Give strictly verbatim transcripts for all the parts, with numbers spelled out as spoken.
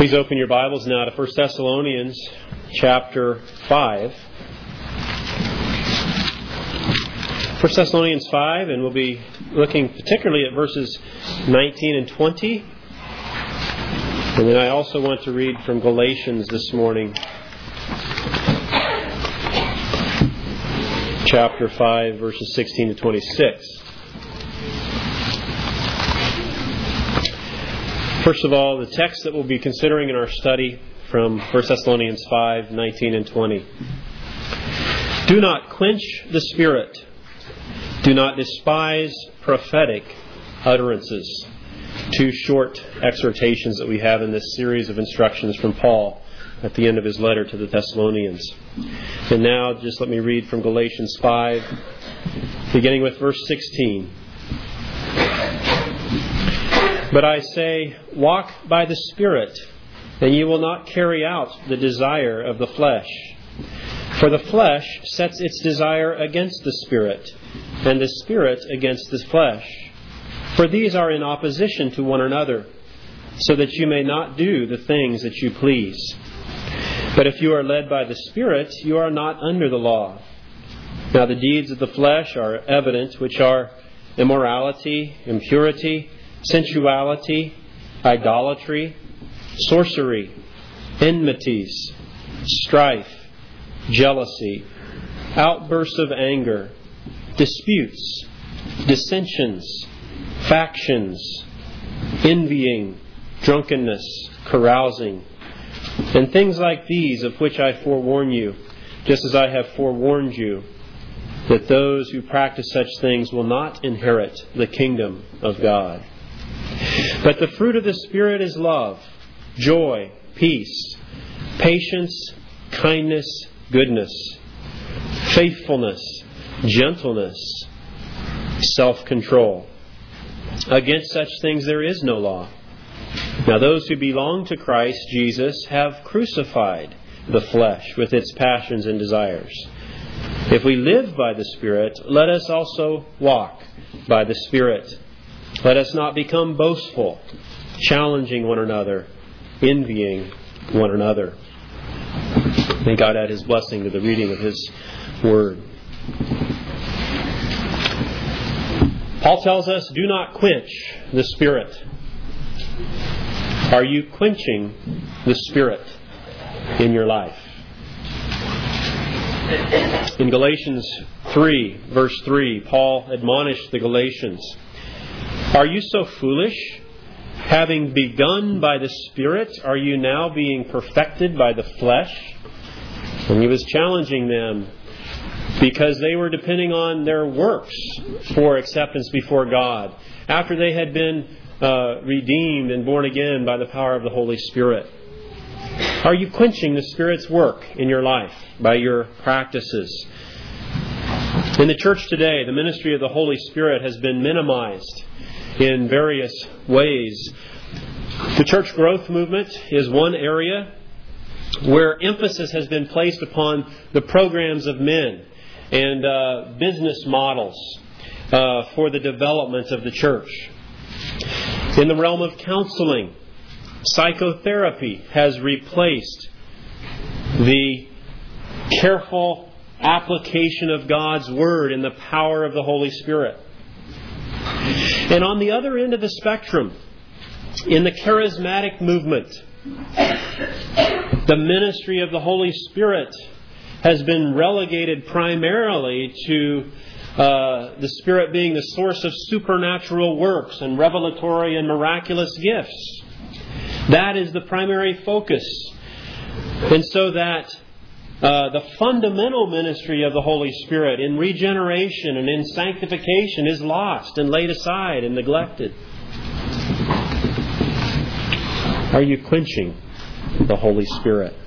Please open your Bibles now to First Thessalonians chapter five. First Thessalonians five, and we'll be looking particularly at verses nineteen and twenty. And then I also want to read from Galatians this morning. Chapter five, verses sixteen to twenty-six. First of all, the text that we'll be considering in our study from First Thessalonians five, nineteen and twenty. Do not quench the Spirit. Do not despise prophetic utterances. Two short exhortations that we have in this series of instructions from Paul at the end of his letter to the Thessalonians. And now, just let me read from Galatians five, beginning with verse sixteen. But I say, walk by the Spirit, and you will not carry out the desire of the flesh. For the flesh sets its desire against the Spirit, and the Spirit against the flesh. For these are in opposition to one another, so that you may not do the things that you please. But if you are led by the Spirit, you are not under the law. Now the deeds of the flesh are evident, which are immorality, impurity, sensuality, idolatry, sorcery, enmities, strife, jealousy, outbursts of anger, disputes, dissensions, factions, envying, drunkenness, carousing, and things like these, of which I forewarn you, just as I have forewarned you, that those who practice such things will not inherit the kingdom of God. But the fruit of the Spirit is love, joy, peace, patience, kindness, goodness, faithfulness, gentleness, self-control. Against such things there is no law. Now those who belong to Christ Jesus have crucified the flesh with its passions and desires. If we live by the Spirit, let us also walk by the Spirit. Let us not become boastful, challenging one another, envying one another. May God add His blessing to the reading of His Word. Paul tells us, do not quench the Spirit. Are you quenching the Spirit in your life? In Galatians three, verse three, Paul admonished the Galatians, are you so foolish? Having begun by the Spirit, are you now being perfected by the flesh? And he was challenging them because they were depending on their works for acceptance before God after they had been uh, redeemed and born again by the power of the Holy Spirit. Are you quenching the Spirit's work in your life by your practices? In the church today, the ministry of the Holy Spirit has been minimized in various ways. The church growth movement is one area where emphasis has been placed upon the programs of men and uh, business models uh, for the development of the church. In the realm of counseling, psychotherapy has replaced the careful application of God's Word and the power of the Holy Spirit. And on the other end of the spectrum, in the charismatic movement, the ministry of the Holy Spirit has been relegated primarily to uh, the Spirit being the source of supernatural works and revelatory and miraculous gifts. That is the primary focus. And so that uh, the fundamental ministry of the Holy Spirit in regeneration and in sanctification is lost and laid aside and neglected. Are you quenching the Holy Spirit?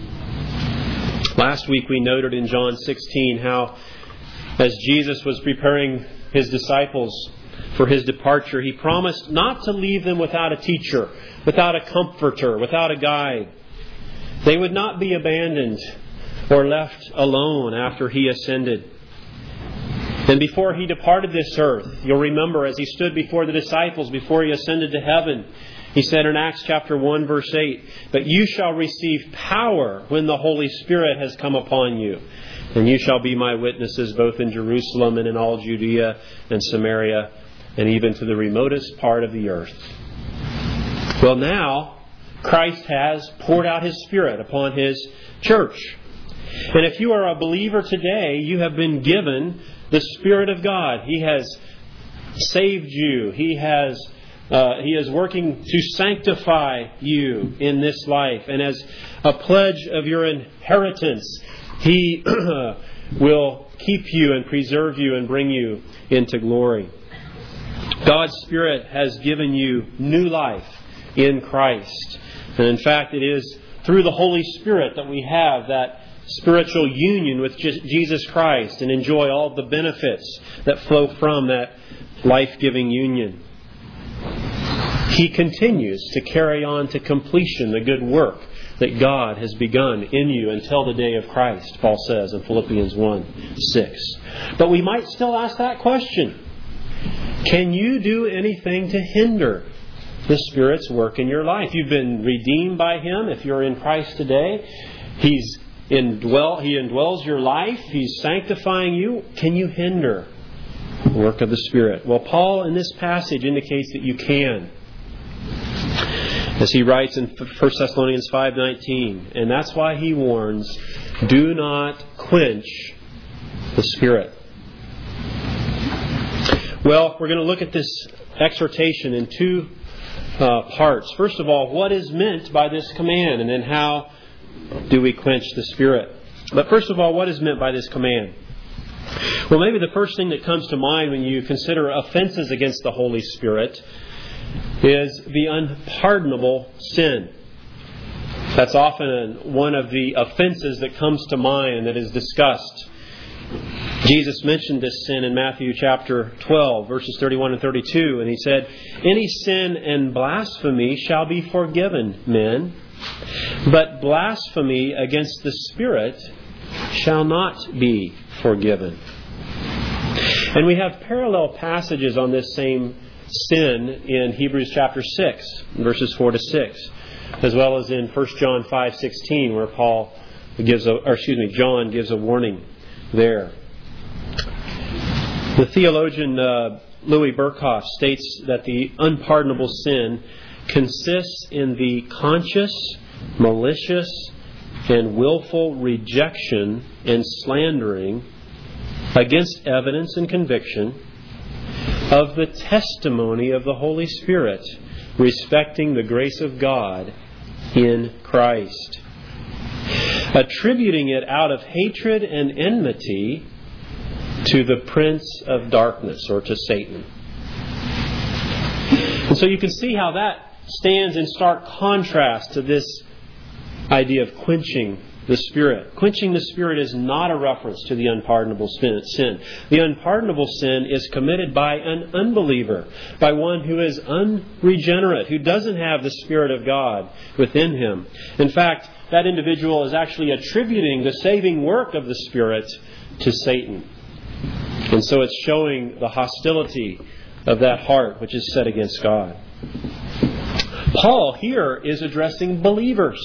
Last week we noted in John sixteen how as Jesus was preparing His disciples for His departure, He promised not to leave them without a teacher, without a comforter, without a guide. They would not be abandoned or left alone after He ascended. And before He departed this earth, you'll remember as He stood before the disciples, before He ascended to heaven, He said in Acts chapter one, verse eight, "But you shall receive power when the Holy Spirit has come upon you. And you shall be my witnesses both in Jerusalem and in all Judea and Samaria and even to the remotest part of the earth." Well, now Christ has poured out His Spirit upon His church. And if you are a believer today, you have been given the Spirit of God. He has saved you. He has uh, He is working to sanctify you in this life. And as a pledge of your inheritance, He will keep you and preserve you and bring you into glory. God's Spirit has given you new life in Christ. And in fact, it is through the Holy Spirit that we have that spiritual union with Jesus Christ and enjoy all the benefits that flow from that life-giving union. He continues to carry on to completion the good work that God has begun in you until the day of Christ, Paul says in Philippians one six. But we might still ask that question. Can you do anything to hinder the Spirit's work in your life? You've been redeemed by Him. If you're in Christ today, He's indwell, He indwells your life. He's sanctifying you. Can you hinder the work of the Spirit? Well, Paul in this passage indicates that you can. As he writes in First Thessalonians five nineteen, and that's why he warns, do not quench the Spirit. Well, we're going to look at this exhortation in two uh, parts. First of all, what is meant by this command, and then how do we quench the Spirit? But first of all, what is meant by this command? Well, maybe the first thing that comes to mind when you consider offenses against the Holy Spirit is the unpardonable sin. That's often one of the offenses that comes to mind that is discussed. Jesus mentioned this sin in Matthew chapter twelve, verses thirty-one and thirty-two, and He said, "Any sin and blasphemy shall be forgiven men, but blasphemy against the Spirit shall not be forgiven." And we have parallel passages on this same sin in Hebrews chapter six, verses four to six, as well as in First John five sixteen, where Paul gives a, or excuse me, John gives a warning there. The theologian uh, Louis Berkhoff states that the unpardonable sin consists in the conscious, malicious, and willful rejection and slandering against evidence and conviction of the testimony of the Holy Spirit respecting the grace of God in Christ, attributing it out of hatred and enmity to the prince of darkness, or to Satan. And so you can see how that stands in stark contrast to this idea of quenching the Spirit. Quenching the Spirit is not a reference to the unpardonable sin. The unpardonable sin is committed by an unbeliever, by one who is unregenerate, who doesn't have the Spirit of God within him. In fact, that individual is actually attributing the saving work of the Spirit to Satan. And so it's showing the hostility of that heart which is set against God. Paul here is addressing believers.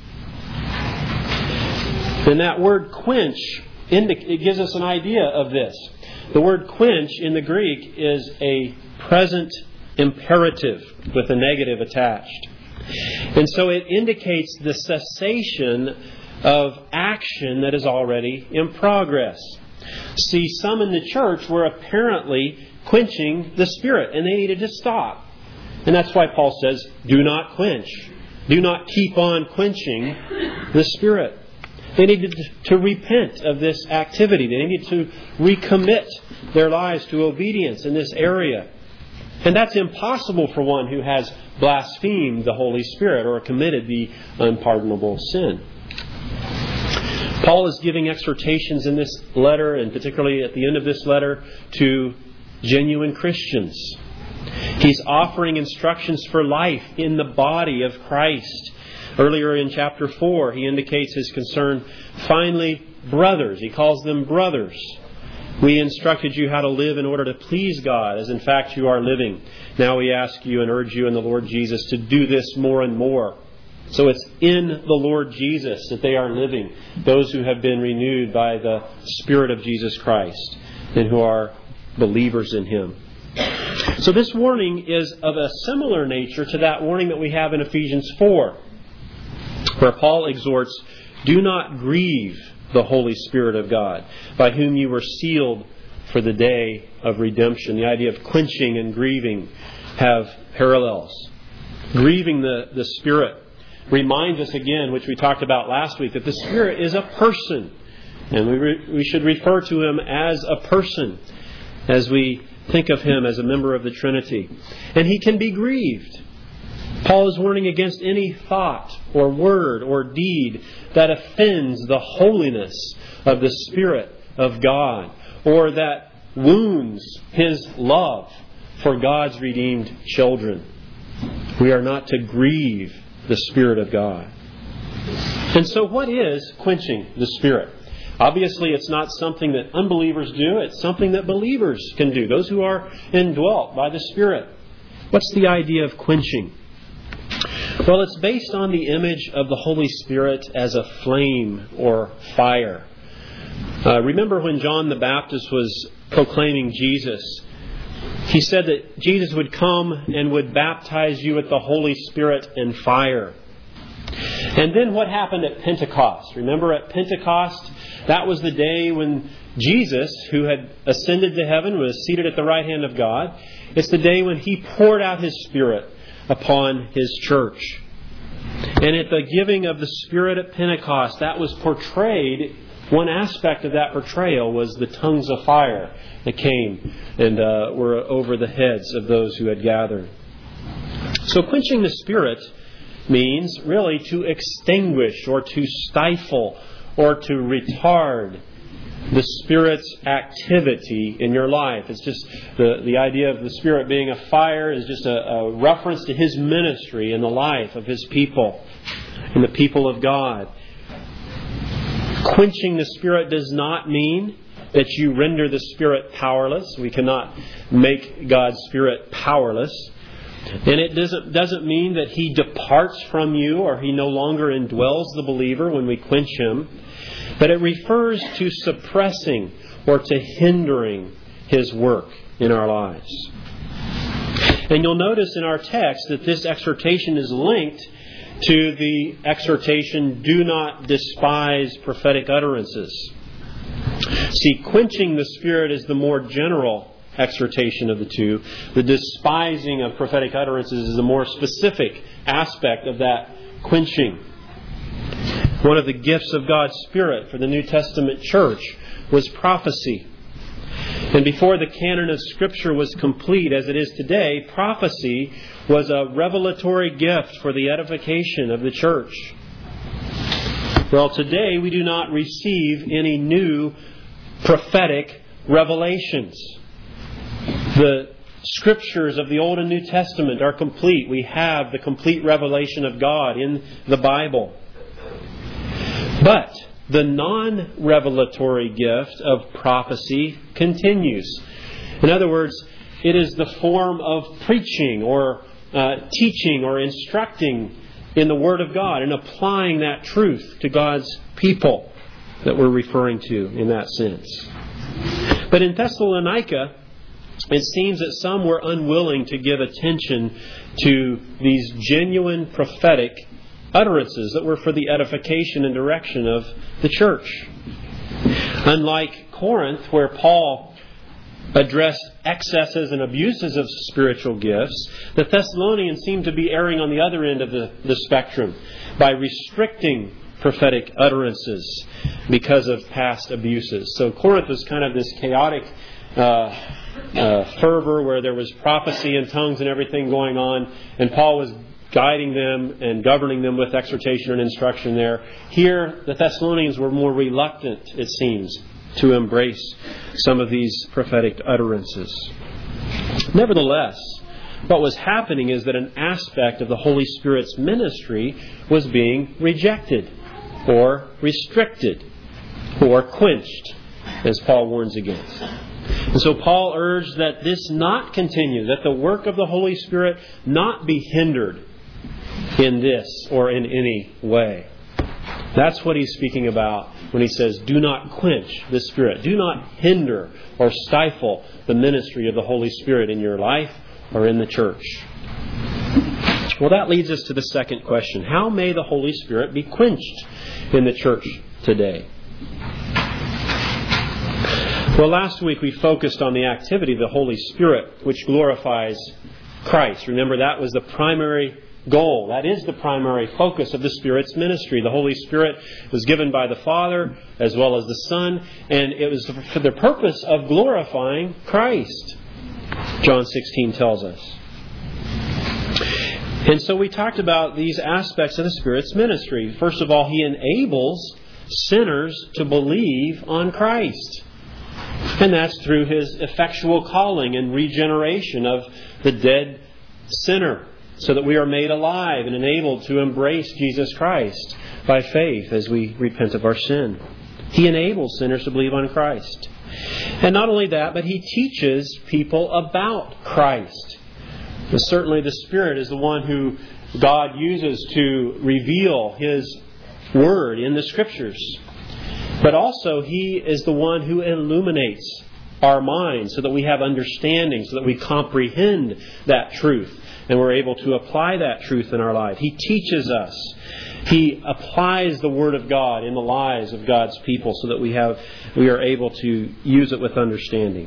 And that word quench, it gives us an idea of this. The word quench in the Greek is a present imperative with a negative attached. And so it indicates the cessation of action that is already in progress. See, some in the church were apparently quenching the Spirit, and they needed to stop. And that's why Paul says, do not quench. Do not keep on quenching the Spirit. They needed to repent of this activity. They needed to recommit their lives to obedience in this area. And that's impossible for one who has blasphemed the Holy Spirit or committed the unpardonable sin. Paul is giving exhortations in this letter, and particularly at the end of this letter, to genuine Christians. He's offering instructions for life in the body of Christ. Earlier in chapter four, he indicates his concern. Finally, brothers. He calls them brothers. We instructed you how to live in order to please God, as in fact you are living. Now we ask you and urge you in the Lord Jesus to do this more and more. So it's in the Lord Jesus that they are living, those who have been renewed by the Spirit of Jesus Christ and who are believers in Him. So this warning is of a similar nature to that warning that we have in Ephesians four, where Paul exhorts, "Do not grieve the Holy Spirit of God, by whom you were sealed for the day of redemption." The idea of quenching and grieving have parallels. Grieving the, the Spirit reminds us again, which we talked about last week, that the Spirit is a person. And we, re, we should refer to Him as a person as we think of Him as a member of the Trinity. And He can be grieved. Paul is warning against any thought or word or deed that offends the holiness of the Spirit of God, or that wounds His love for God's redeemed children. We are not to grieve the Spirit of God. And so what is quenching the Spirit? Obviously, it's not something that unbelievers do. It's something that believers can do, those who are indwelt by the Spirit. What's the idea of quenching? Well, it's based on the image of the Holy Spirit as a flame or fire. Uh, remember when John the Baptist was proclaiming Jesus, he said that Jesus would come and would baptize you with the Holy Spirit and fire. And then what happened at Pentecost? Remember at Pentecost, that was the day when Jesus, who had ascended to heaven, was seated at the right hand of God. It's the day when He poured out His Spirit upon His church. And at the giving of the Spirit at Pentecost, that was portrayed, one aspect of that portrayal was the tongues of fire that came and uh, were over the heads of those who had gathered. So quenching the Spirit means really to extinguish or to stifle or to retard the Spirit's activity in your life. It's just the, the idea of the Spirit being a fire is just a, a reference to His ministry in the life of His people and the people of God. Quenching the Spirit does not mean that you render the Spirit powerless. We cannot make God's Spirit powerless. And it doesn't, doesn't mean that He departs from you or He no longer indwells the believer when we quench Him. But it refers to suppressing or to hindering His work in our lives. And you'll notice in our text that this exhortation is linked to the exhortation, "Do not despise prophetic utterances." See, quenching the Spirit is the more general exhortation of the two. The despising of prophetic utterances is the more specific aspect of that quenching. One of the gifts of God's Spirit for the New Testament church was prophecy. And before the canon of Scripture was complete as it is today, prophecy was a revelatory gift for the edification of the church. Well, today we do not receive any new prophetic revelations. The Scriptures of the Old and New Testament are complete. We have the complete revelation of God in the Bible. But the non-revelatory gift of prophecy continues. In other words, it is the form of preaching or uh, teaching or instructing in the Word of God and applying that truth to God's people that we're referring to in that sense. But in Thessalonica, it seems that some were unwilling to give attention to these genuine prophetic utterances that were for the edification and direction of the church. Unlike Corinth, where Paul addressed excesses and abuses of spiritual gifts, the Thessalonians seem to be erring on the other end of the, the spectrum by restricting prophetic utterances because of past abuses. So Corinth was kind of this chaotic uh, uh, fervor where there was prophecy and tongues and everything going on, and Paul was guiding them and governing them with exhortation and instruction there. Here, the Thessalonians were more reluctant, it seems, to embrace some of these prophetic utterances. Nevertheless, what was happening is that an aspect of the Holy Spirit's ministry was being rejected or restricted or quenched as Paul warns against. And so Paul urged that this not continue, that the work of the Holy Spirit not be hindered in this or in any way. That's what he's speaking about when he says, do not quench the Spirit. Do not hinder or stifle the ministry of the Holy Spirit in your life or in the church. Well, that leads us to the second question. How may the Holy Spirit be quenched in the church today? Well, last week we focused on the activity of the Holy Spirit, which glorifies Christ. Remember, that was the primary goal. That is the primary focus of the Spirit's ministry. The Holy Spirit was given by the Father as well as the Son, and it was for the purpose of glorifying Christ, John sixteen tells us. And so we talked about these aspects of the Spirit's ministry. First of all, He enables sinners to believe on Christ. And that's through His effectual calling and regeneration of the dead sinner, so that we are made alive and enabled to embrace Jesus Christ by faith as we repent of our sin. He enables sinners to believe on Christ. And not only that, but He teaches people about Christ. And certainly the Spirit is the one who God uses to reveal His Word in the Scriptures. But also He is the one who illuminates our minds so that we have understanding, so that we comprehend that truth and we're able to apply that truth in our life. He teaches us. He applies the Word of God in the lives of God's people so that we have we are able to use it with understanding.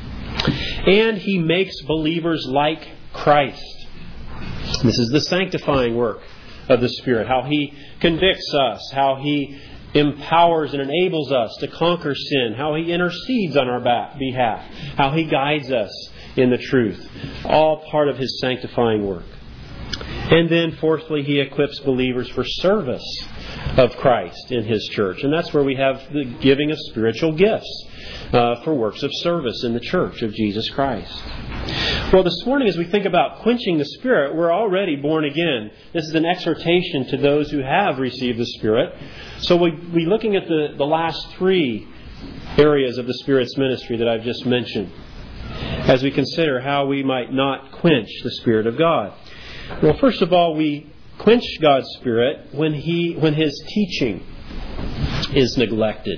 And He makes believers like Christ. This is the sanctifying work of the Spirit. How He convicts us. How He empowers and enables us to conquer sin. How He intercedes on our behalf. How He guides us in the truth. All part of His sanctifying work. And then fourthly, He equips believers for service of Christ in His church. And that's where we have the giving of spiritual gifts uh, for works of service in the church of Jesus Christ. Well, this morning as we think about quenching the Spirit, we're already born again. This is an exhortation to those who have received the Spirit. So we, we're looking at the, the last three areas of the Spirit's ministry that I've just mentioned, as we consider how we might not quench the Spirit of God. Well, first of all, we quench God's Spirit when He, when His teaching is neglected.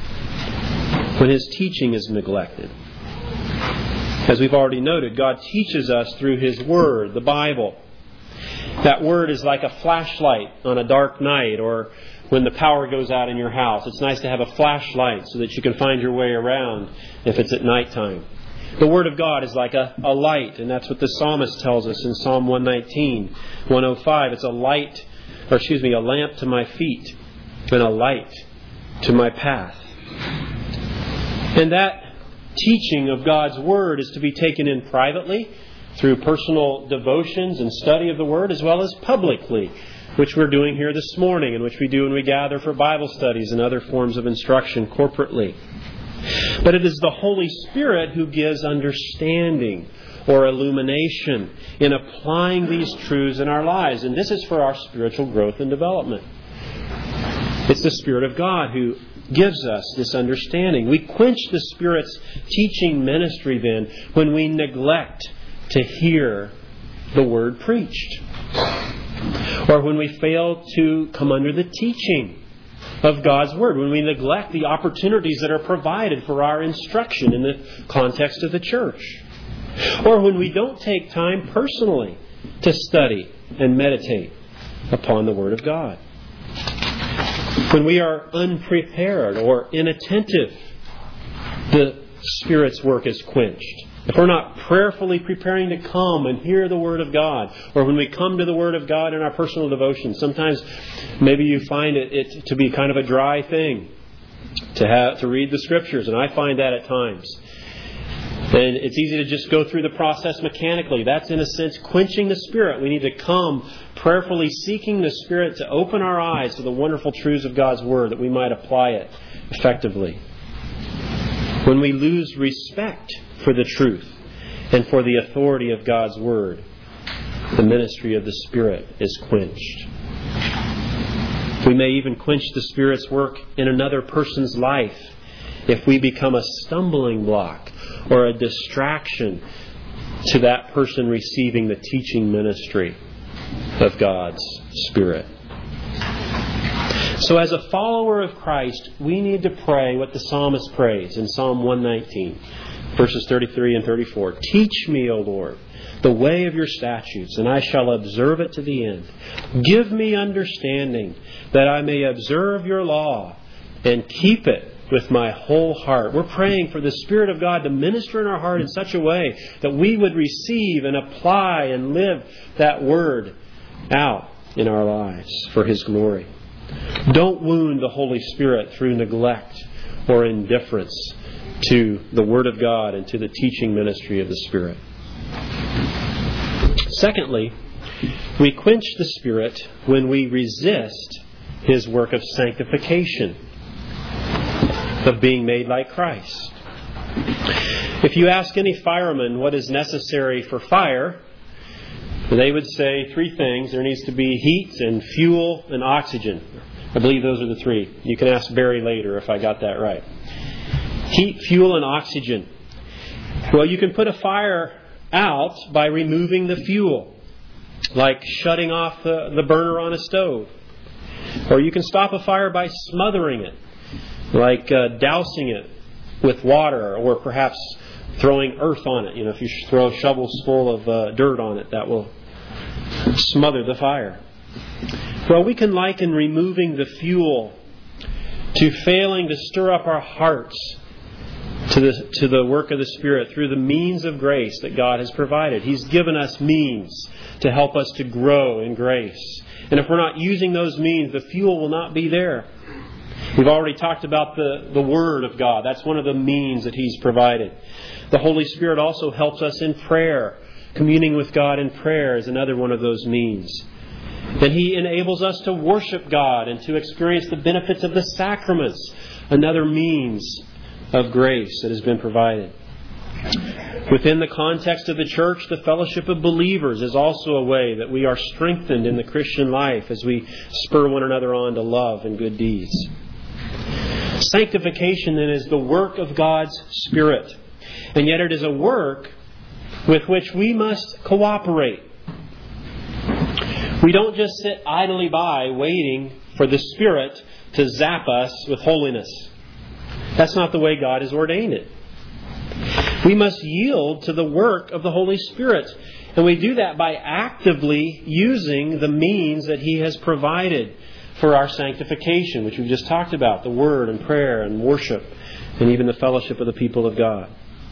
When His teaching is neglected. As we've already noted, God teaches us through His Word, the Bible. That Word is like a flashlight on a dark night, or when the power goes out in your house. It's nice to have a flashlight so that you can find your way around if it's at nighttime. The Word of God is like a, a light, and that's what the psalmist tells us in Psalm one nineteen, one oh five. It's a light, or excuse me, a lamp to my feet and a light to my path. And that teaching of God's Word is to be taken in privately through personal devotions and study of the Word, as well as publicly, which we're doing here this morning and which we do when we gather for Bible studies and other forms of instruction corporately. But it is the Holy Spirit who gives understanding or illumination in applying these truths in our lives. And this is for our spiritual growth and development. It's the Spirit of God who gives us this understanding. We quench the Spirit's teaching ministry then when we neglect to hear the Word preached, or when we fail to come under the teaching of God's Word, when we neglect the opportunities that are provided for our instruction in the context of the church, or when we don't take time personally to study and meditate upon the Word of God. When we are unprepared or inattentive, the Spirit's work is quenched. If we're not prayerfully preparing to come and hear the Word of God, or when we come to the Word of God in our personal devotion, sometimes maybe you find it, it to be kind of a dry thing to have to read the Scriptures, and I find that at times. And it's easy to just go through the process mechanically. That's in a sense quenching the Spirit. We need to come prayerfully seeking the Spirit to open our eyes to the wonderful truths of God's Word, that we might apply it effectively. When we lose respect for the truth and for the authority of God's Word, the ministry of the Spirit is quenched. We may even quench the Spirit's work in another person's life if we become a stumbling block or a distraction to that person receiving the teaching ministry of God's Spirit. So as a follower of Christ, we need to pray what the psalmist prays in Psalm one nineteen, verses thirty-three and thirty-four. Teach me, O Lord, the way of your statutes, and I shall observe it to the end. Give me understanding, that I may observe your law and keep it with my whole heart. We're praying for the Spirit of God to minister in our heart in such a way that we would receive and apply and live that Word out in our lives for His glory. Don't wound the Holy Spirit through neglect or indifference to the Word of God and to the teaching ministry of the Spirit. Secondly, we quench the Spirit when we resist His work of sanctification, of being made like Christ. If you ask any fireman what is necessary for fire, they would say three things. There needs to be heat and fuel and oxygen. I believe those are the three. You can ask Barry later if I got that right. Heat, fuel, and oxygen. Well, you can put a fire out by removing the fuel, like shutting off the, the burner on a stove. Or you can stop a fire by smothering it, like uh, dousing it with water, or perhaps throwing earth on it. You know, if you throw shovels full of uh, dirt on it, that will smother the fire. Well, we can liken removing the fuel to failing to stir up our hearts to the to the work of the Spirit through the means of grace that God has provided. He's given us means to help us to grow in grace. And if we're not using those means, the fuel will not be there. We've already talked about the, the Word of God. That's one of the means that He's provided. The Holy Spirit also helps us in prayer. Communing with God in prayer is another one of those means. Then He enables us to worship God and to experience the benefits of the sacraments, another means of grace that has been provided. Within the context of the church, the fellowship of believers is also a way that we are strengthened in the Christian life as we spur one another on to love and good deeds. Sanctification then is the work of God's Spirit, and yet it is a work with which we must cooperate. We don't just sit idly by waiting for the Spirit to zap us with holiness. That's not the way God has ordained it. We must yield to the work of the Holy Spirit. And we do that by actively using the means that He has provided for our sanctification, which we've just talked about, the Word and prayer and worship and even the fellowship of the people of God.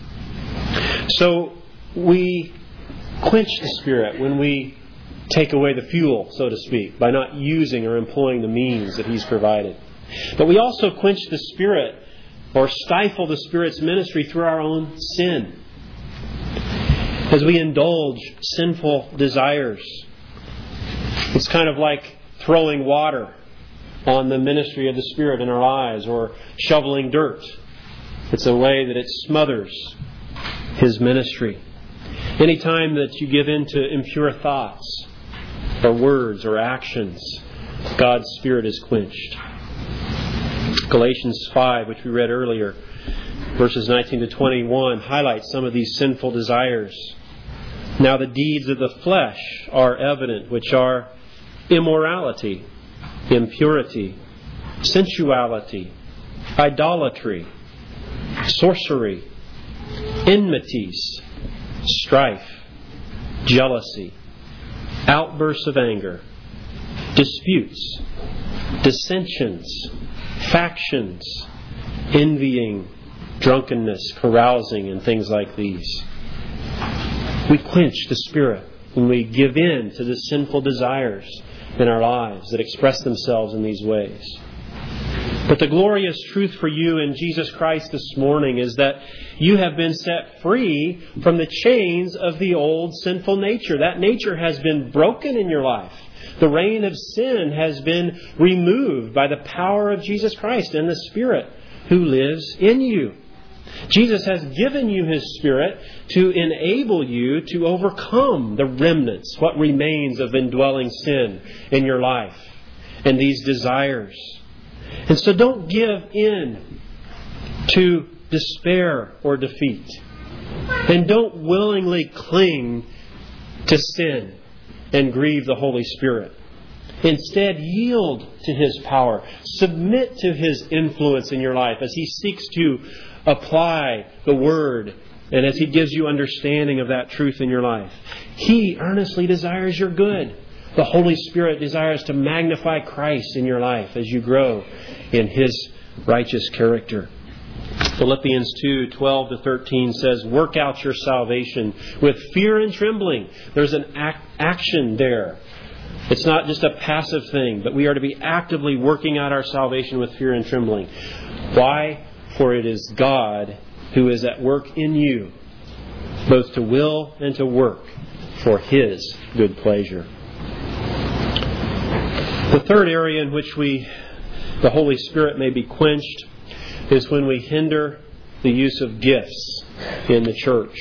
So we quench the Spirit when we take away the fuel, so to speak, by not using or employing the means that He's provided. But we also quench the Spirit or stifle the Spirit's ministry through our own sin. As we indulge sinful desires. It's kind of like throwing water on the ministry of the Spirit in our lives, or shoveling dirt. It's a way that it smothers His ministry. Anytime that you give in to impure thoughts, or words, or actions, God's Spirit is quenched. Galatians five, which we read earlier, verses nineteen to twenty-one, highlights some of these sinful desires. Now the deeds of the flesh are evident, which are immorality, impurity, sensuality, idolatry, sorcery, enmities, strife, jealousy, outbursts of anger, disputes, dissensions, factions, envying, drunkenness, carousing, and things like these. We quench the Spirit when we give in to the sinful desires in our lives that express themselves in these ways. But the glorious truth for you in Jesus Christ this morning is that you have been set free from the chains of the old sinful nature. That nature has been broken in your life. The reign of sin has been removed by the power of Jesus Christ and the Spirit who lives in you. Jesus has given you His Spirit to enable you to overcome the remnants, what remains of indwelling sin in your life, and these desires. And so don't give in to despair or defeat. And don't willingly cling to sin and grieve the Holy Spirit. Instead, yield to His power. Submit to His influence in your life as He seeks to apply the Word and as He gives you understanding of that truth in your life. He earnestly desires your good. The Holy Spirit desires to magnify Christ in your life as you grow in His righteous character. Philippians two, twelve to thirteen says, work out your salvation with fear and trembling. There's an act, action there. It's not just a passive thing, but we are to be actively working out our salvation with fear and trembling. Why? For it is God who is at work in you, both to will and to work for His good pleasure. The third area in which we, the Holy Spirit may be quenched is when we hinder the use of gifts in the church.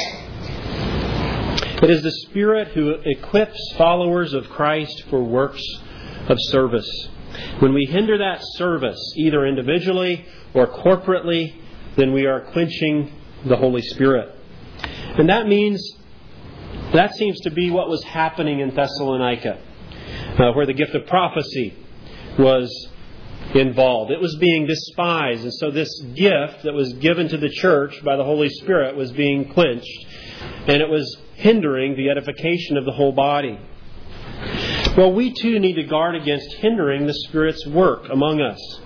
It is the Spirit who equips followers of Christ for works of service. When we hinder that service, either individually or corporately, then we are quenching the Holy Spirit. And that means, that seems to be what was happening in Thessalonica, uh, where the gift of prophecy was involved. It was being despised, and so this gift that was given to the church by the Holy Spirit was being quenched, and it was hindering the edification of the whole body. Well, we too need to guard against hindering the Spirit's work among us.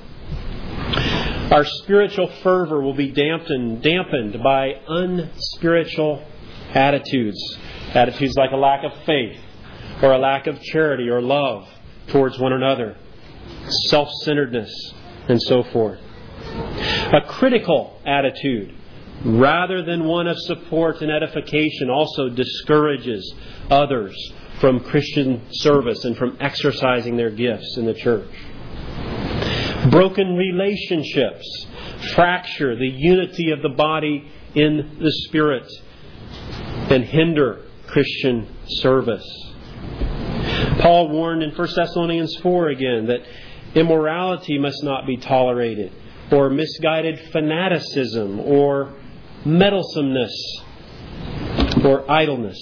Our spiritual fervor will be dampened, dampened by unspiritual attitudes. Attitudes like a lack of faith, or a lack of charity or love towards one another, self-centeredness, and so forth. A critical attitude, rather than one of support and edification, also discourages others from Christian service and from exercising their gifts in the church. Broken relationships fracture the unity of the body in the Spirit and hinder Christian service. Paul warned in First Thessalonians four again that immorality must not be tolerated, or misguided fanaticism, or meddlesomeness, or idleness.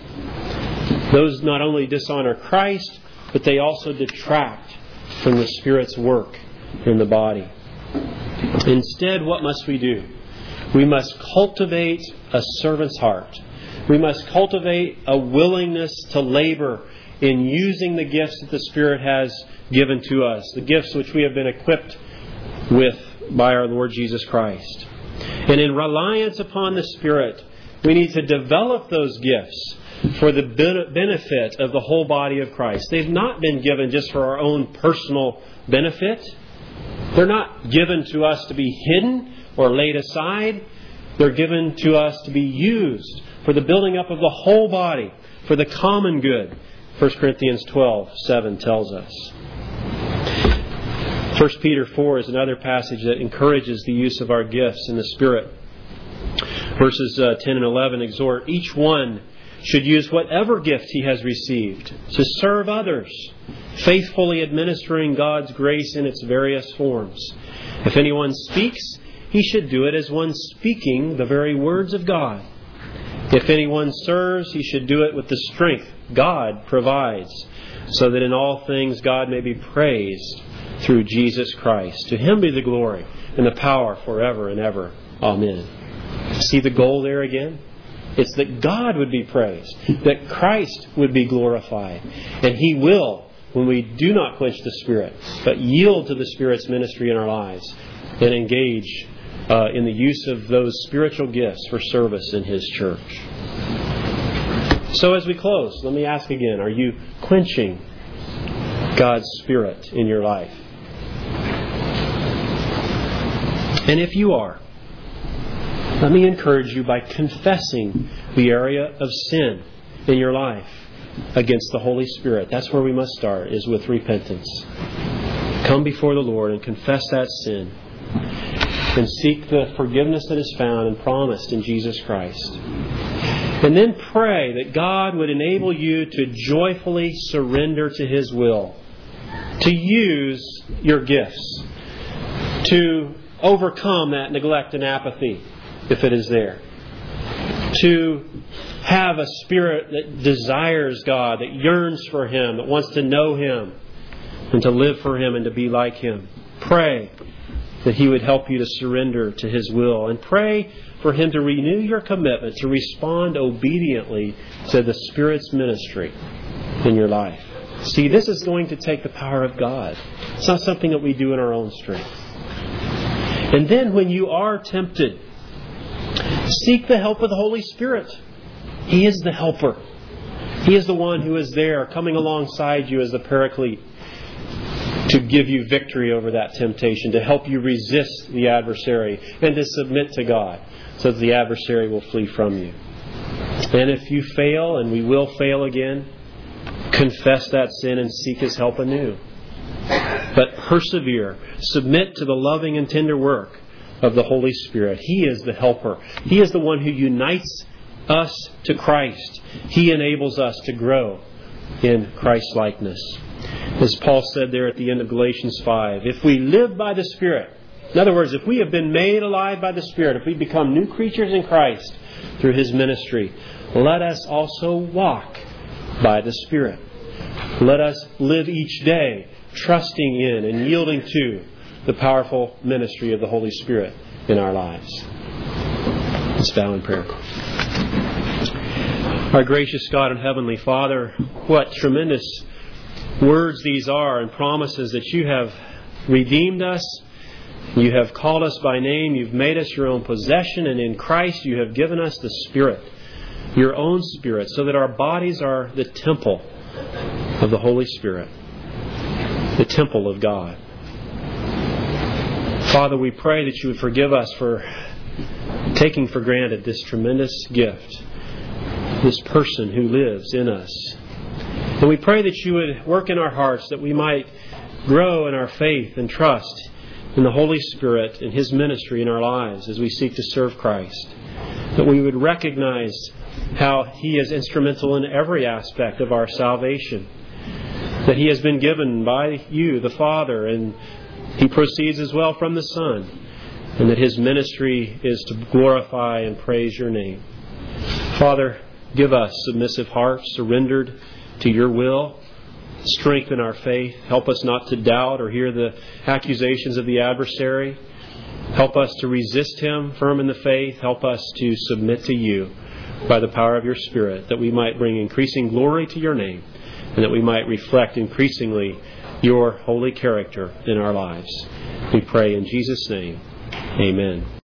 Those not only dishonor Christ, but they also detract from the Spirit's work in the body. Instead, what must we do? We must cultivate a servant's heart. We must cultivate a willingness to labor in using the gifts that the Spirit has given to us, the gifts which we have been equipped with by our Lord Jesus Christ. And in reliance upon the Spirit, we need to develop those gifts for the benefit of the whole body of Christ. They've not been given just for our own personal benefit. They're not given to us to be hidden or laid aside. They're given to us to be used for the building up of the whole body, for the common good. First Corinthians twelve seven tells us. First Peter four is another passage that encourages the use of our gifts in the Spirit. Verses uh, ten and eleven exhort, each one should use whatever gift he has received to serve others, faithfully administering God's grace in its various forms. If anyone speaks, he should do it as one speaking the very words of God. If anyone serves, he should do it with the strength God provides, so that in all things God may be praised through Jesus Christ. To Him be the glory and the power forever and ever. Amen. See the goal there again? It's that God would be praised, that Christ would be glorified. And He will when we do not quench the Spirit, but yield to the Spirit's ministry in our lives and engage uh, in the use of those spiritual gifts for service in His church. So as we close, let me ask again, are you quenching God's Spirit in your life? And if you are, let me encourage you by confessing the area of sin in your life against the Holy Spirit. That's where we must start, is with repentance. Come before the Lord and confess that sin and seek the forgiveness that is found and promised in Jesus Christ. And then pray that God would enable you to joyfully surrender to His will, to use your gifts, to overcome that neglect and apathy, if it is there. To have a spirit that desires God, that yearns for Him, that wants to know Him, and to live for Him and to be like Him. Pray that He would help you to surrender to His will. And pray for Him to renew your commitment to respond obediently to the Spirit's ministry in your life. See, this is going to take the power of God. It's not something that we do in our own strength. And then when you are tempted, seek the help of the Holy Spirit. He is the helper. He is the one who is there coming alongside you as the Paraclete to give you victory over that temptation, to help you resist the adversary and to submit to God so that the adversary will flee from you. And if you fail, and we will fail again, confess that sin and seek His help anew. But persevere. Submit to the loving and tender work of the Holy Spirit. He is the helper. He is the one who unites us to Christ. He enables us to grow in Christ-likeness. As Paul said there at the end of Galatians five, if we live by the Spirit, in other words, if we have been made alive by the Spirit, if we become new creatures in Christ through His ministry, let us also walk by the Spirit. Let us live each day trusting in and yielding to the powerful ministry of the Holy Spirit in our lives. Let's bow in prayer. Our gracious God and Heavenly Father, what tremendous words these are and promises that You have redeemed us. You have called us by name. You've made us Your own possession. And in Christ You have given us the Spirit, Your own Spirit, so that our bodies are the temple of the Holy Spirit, the temple of God. Father, we pray that You would forgive us for taking for granted this tremendous gift, this person who lives in us. And we pray that You would work in our hearts that we might grow in our faith and trust in the Holy Spirit and His ministry in our lives as we seek to serve Christ. That we would recognize how He is instrumental in every aspect of our salvation. That He has been given by You, the Father, and He proceeds as well from the Son. And that His ministry is to glorify and praise Your name. Father, give us submissive hearts surrendered to Your will. Strengthen our faith. Help us not to doubt or hear the accusations of the adversary. Help us to resist him firm in the faith. Help us to submit to You by the power of Your Spirit, that we might bring increasing glory to Your name and that we might reflect increasingly Your holy character in our lives. We pray in Jesus' name. Amen.